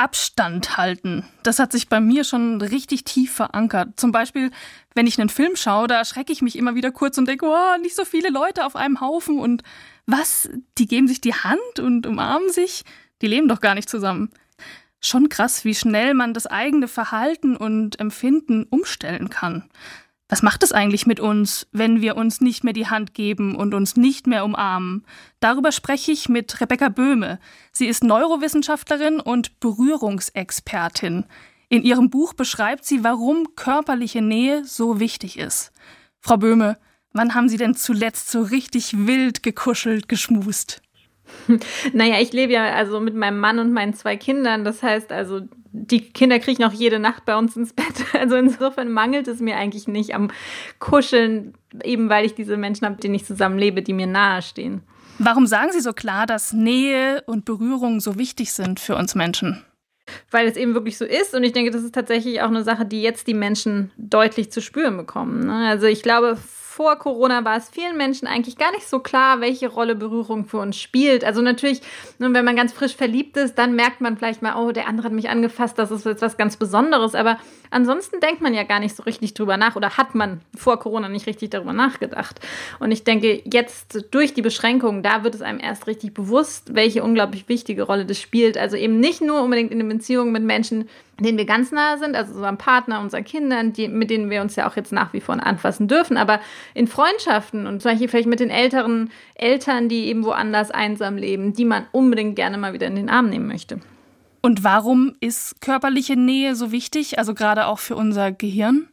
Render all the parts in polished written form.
Abstand halten, das hat sich bei mir schon richtig tief verankert. Zum Beispiel, wenn ich einen Film schaue, da erschrecke ich mich immer wieder kurz und denke, oh, nicht so viele Leute auf einem Haufen und was, die geben sich die Hand und umarmen sich? Die leben doch gar nicht zusammen. Schon krass, wie schnell man das eigene Verhalten und Empfinden umstellen kann. Was macht es eigentlich mit uns, wenn wir uns nicht mehr die Hand geben und uns nicht mehr umarmen? Darüber spreche ich mit Rebecca Böhme. Sie ist Neurowissenschaftlerin und Berührungsexpertin. In ihrem Buch beschreibt sie, warum körperliche Nähe so wichtig ist. Frau Böhme, wann haben Sie denn zuletzt so richtig wild gekuschelt, geschmust? Naja, ich lebe ja also mit meinem Mann und meinen 2 Kindern. Das heißt also, die Kinder kriegen auch jede Nacht bei uns ins Bett. Also insofern mangelt es mir eigentlich nicht am Kuscheln, eben weil ich diese Menschen habe, mit denen ich zusammenlebe, die mir nahestehen. Warum sagen Sie so klar, dass Nähe und Berührung so wichtig sind für uns Menschen? Weil es eben wirklich so ist. Und ich denke, das ist tatsächlich auch eine Sache, die jetzt die Menschen deutlich zu spüren bekommen. Also ich glaube, vor Corona war es vielen Menschen eigentlich gar nicht so klar, welche Rolle Berührung für uns spielt. Also natürlich, wenn man ganz frisch verliebt ist, dann merkt man vielleicht mal, oh, der andere hat mich angefasst, das ist jetzt was ganz Besonderes. Aber ansonsten denkt man ja gar nicht so richtig drüber nach oder hat man vor Corona nicht richtig darüber nachgedacht. Und ich denke, jetzt durch die Beschränkungen, da wird es einem erst richtig bewusst, welche unglaublich wichtige Rolle das spielt. Also eben nicht nur unbedingt in den Beziehungen mit Menschen, denen wir ganz nahe sind, also unserem Partner, unseren Kindern, mit denen wir uns ja auch jetzt nach wie vor anfassen dürfen, aber in Freundschaften und zum Beispiel vielleicht mit den älteren Eltern, die eben woanders einsam leben, die man unbedingt gerne mal wieder in den Arm nehmen möchte. Und warum ist körperliche Nähe so wichtig, also gerade auch für unser Gehirn?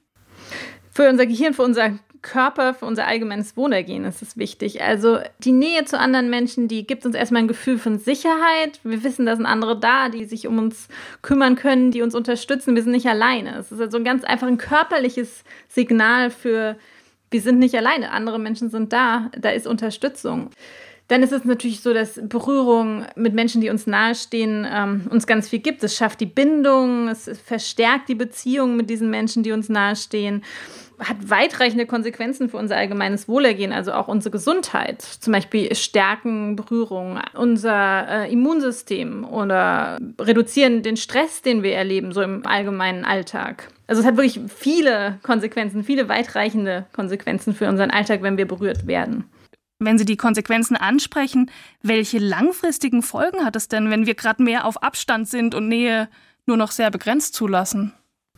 Für unser Gehirn, für unser Körper, für unser allgemeines Wohlergehen ist es wichtig. Also die Nähe zu anderen Menschen, die gibt uns erstmal ein Gefühl von Sicherheit. Wir wissen, da sind andere da, die sich um uns kümmern können, die uns unterstützen. Wir sind nicht alleine. Es ist also einfach ein körperliches Signal für, wir sind nicht alleine. Andere Menschen sind da ist Unterstützung. Dann ist es natürlich so, dass Berührung mit Menschen, die uns nahestehen, uns ganz viel gibt. Es schafft die Bindung, es verstärkt die Beziehung mit diesen Menschen, die uns nahestehen, hat weitreichende Konsequenzen für unser allgemeines Wohlergehen, also auch unsere Gesundheit. Zum Beispiel stärken Berührung unser Immunsystem oder reduzieren den Stress, den wir erleben, so im allgemeinen Alltag. Also es hat wirklich viele Konsequenzen, viele weitreichende Konsequenzen für unseren Alltag, wenn wir berührt werden. Wenn Sie die Konsequenzen ansprechen, welche langfristigen Folgen hat es denn, wenn wir gerade mehr auf Abstand sind und Nähe nur noch sehr begrenzt zulassen?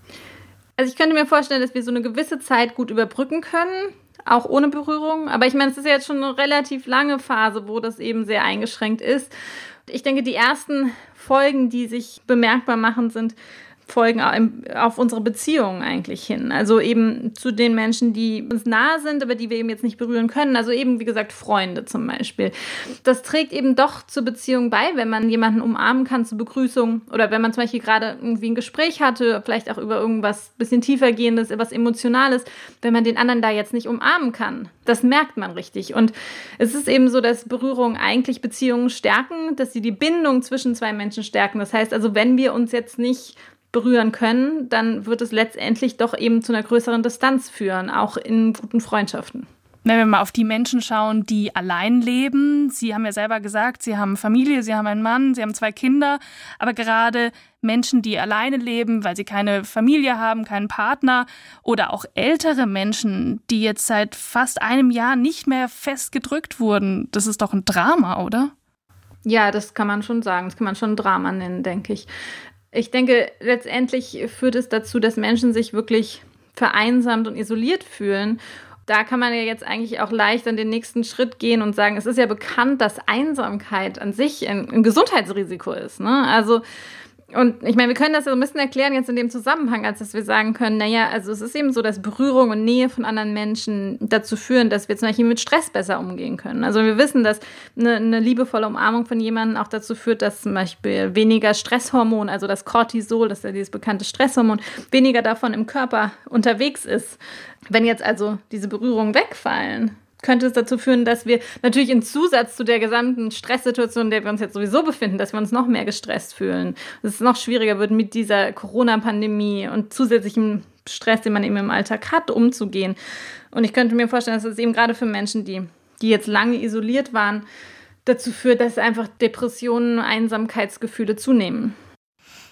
Also ich könnte mir vorstellen, dass wir so eine gewisse Zeit gut überbrücken können, auch ohne Berührung. Aber ich meine, es ist ja jetzt schon eine relativ lange Phase, wo das eben sehr eingeschränkt ist. Ich denke, die ersten Folgen, die sich bemerkbar machen, sind Folgen auf unsere Beziehungen eigentlich hin. Also eben zu den Menschen, die uns nahe sind, aber die wir eben jetzt nicht berühren können. Also eben, wie gesagt, Freunde zum Beispiel. Das trägt eben doch zur Beziehung bei, wenn man jemanden umarmen kann zur Begrüßung oder wenn man zum Beispiel gerade irgendwie ein Gespräch hatte, vielleicht auch über irgendwas bisschen tiefergehendes, etwas Emotionales, wenn man den anderen da jetzt nicht umarmen kann. Das merkt man richtig. Und es ist eben so, dass Berührungen eigentlich Beziehungen stärken, dass sie die Bindung zwischen 2 Menschen stärken. Das heißt also, wenn wir uns jetzt nicht berühren können, dann wird es letztendlich doch eben zu einer größeren Distanz führen, auch in guten Freundschaften. Wenn wir mal auf die Menschen schauen, die allein leben, Sie haben ja selber gesagt, Sie haben Familie, Sie haben einen Mann, Sie haben 2 Kinder, aber gerade Menschen, die alleine leben, weil sie keine Familie haben, keinen Partner oder auch ältere Menschen, die jetzt seit fast einem Jahr nicht mehr fest gedrückt wurden, das ist doch ein Drama, oder? Ja, das kann man schon sagen, das kann man schon ein Drama nennen, denke ich. Ich denke, letztendlich führt es dazu, dass Menschen sich wirklich vereinsamt und isoliert fühlen. Da kann man ja jetzt eigentlich auch leicht an den nächsten Schritt gehen und sagen, es ist ja bekannt, dass Einsamkeit an sich ein Gesundheitsrisiko ist, ne? Also, und ich meine, wir können das ja so ein bisschen erklären jetzt in dem Zusammenhang, als dass wir sagen können, naja, also es ist eben so, dass Berührung und Nähe von anderen Menschen dazu führen, dass wir zum Beispiel mit Stress besser umgehen können. Also wir wissen, dass eine liebevolle Umarmung von jemandem auch dazu führt, dass zum Beispiel weniger Stresshormon, also das Cortisol, das ist ja dieses bekannte Stresshormon, weniger davon im Körper unterwegs ist. Wenn jetzt also diese Berührungen wegfallen, könnte es dazu führen, dass wir natürlich im Zusatz zu der gesamten Stresssituation, in der wir uns jetzt sowieso befinden, dass wir uns noch mehr gestresst fühlen. Dass es noch schwieriger wird, mit dieser Corona-Pandemie und zusätzlichem Stress, den man eben im Alltag hat, umzugehen. Und ich könnte mir vorstellen, dass es eben gerade für Menschen, die jetzt lange isoliert waren, dazu führt, dass einfach Depressionen, Einsamkeitsgefühle zunehmen.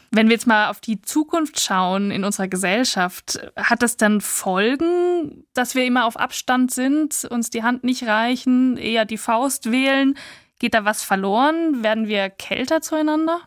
Wenn wir jetzt mal auf die Zukunft schauen in unserer Gesellschaft, hat das dann Folgen, dass wir immer auf Abstand sind, uns die Hand nicht reichen, eher die Faust wählen? Geht da was verloren? Werden wir kälter zueinander?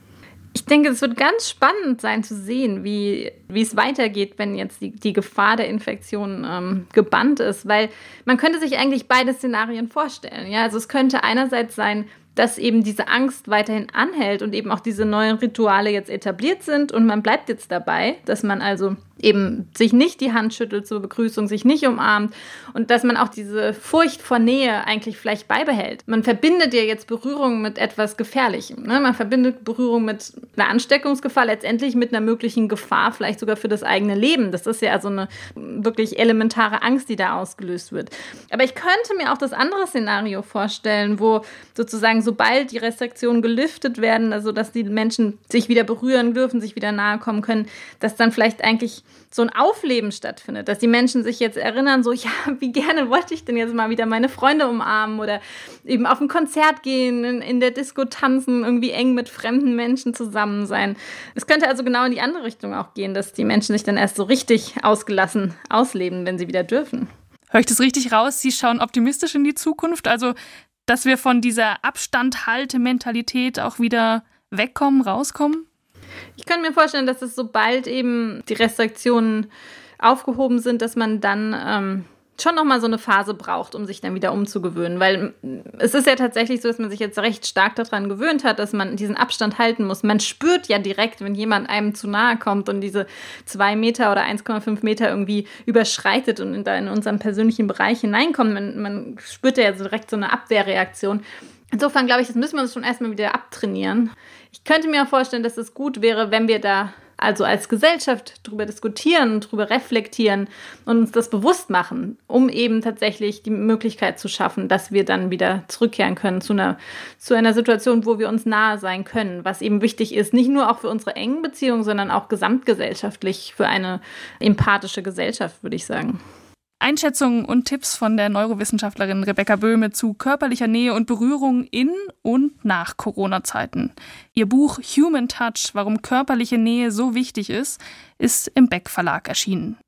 Ich denke, es wird ganz spannend sein zu sehen, wie es weitergeht, wenn jetzt die Gefahr der Infektion gebannt ist. Weil man könnte sich eigentlich beide Szenarien vorstellen. Ja? Also es könnte einerseits sein, dass eben diese Angst weiterhin anhält und eben auch diese neuen Rituale jetzt etabliert sind und man bleibt jetzt dabei, dass man also eben sich nicht die Hand schüttelt zur Begrüßung, sich nicht umarmt und dass man auch diese Furcht vor Nähe eigentlich vielleicht beibehält. Man verbindet ja jetzt Berührung mit etwas Gefährlichem. Ne? Man verbindet Berührung mit einer Ansteckungsgefahr, letztendlich mit einer möglichen Gefahr, vielleicht sogar für das eigene Leben. Das ist ja also eine wirklich elementare Angst, die da ausgelöst wird. Aber ich könnte mir auch das andere Szenario vorstellen, wo sozusagen sobald die Restriktionen gelüftet werden, also dass die Menschen sich wieder berühren dürfen, sich wieder nahe kommen können, dass dann vielleicht eigentlich so ein Aufleben stattfindet, dass die Menschen sich jetzt erinnern, so, ja, wie gerne wollte ich denn jetzt mal wieder meine Freunde umarmen oder eben auf ein Konzert gehen, in der Disco tanzen, irgendwie eng mit fremden Menschen zusammen sein. Es könnte also genau in die andere Richtung auch gehen, dass die Menschen sich dann erst so richtig ausgelassen ausleben, wenn sie wieder dürfen. Höre ich das richtig raus? Sie schauen optimistisch in die Zukunft, also dass wir von dieser Abstand-Halte-Mentalität auch wieder wegkommen, rauskommen? Ich könnte mir vorstellen, dass es sobald eben die Restriktionen aufgehoben sind, dass man dann schon nochmal so eine Phase braucht, um sich dann wieder umzugewöhnen. Weil es ist ja tatsächlich so, dass man sich jetzt recht stark daran gewöhnt hat, dass man diesen Abstand halten muss. Man spürt ja direkt, wenn jemand einem zu nahe kommt und diese 2 Meter oder 1,5 Meter irgendwie überschreitet und in unseren persönlichen Bereich hineinkommt. Man spürt ja direkt so eine Abwehrreaktion. Insofern glaube ich, das müssen wir uns schon erstmal wieder abtrainieren. Ich könnte mir auch vorstellen, dass es gut wäre, wenn wir da also als Gesellschaft drüber diskutieren, drüber reflektieren und uns das bewusst machen, um eben tatsächlich die Möglichkeit zu schaffen, dass wir dann wieder zurückkehren können zu einer Situation, wo wir uns nahe sein können, was eben wichtig ist, nicht nur auch für unsere engen Beziehungen, sondern auch gesamtgesellschaftlich für eine empathische Gesellschaft, würde ich sagen. Einschätzungen und Tipps von der Neurowissenschaftlerin Rebecca Böhme zu körperlicher Nähe und Berührung in und nach Corona-Zeiten. Ihr Buch Human Touch, warum körperliche Nähe so wichtig ist im Beck Verlag erschienen.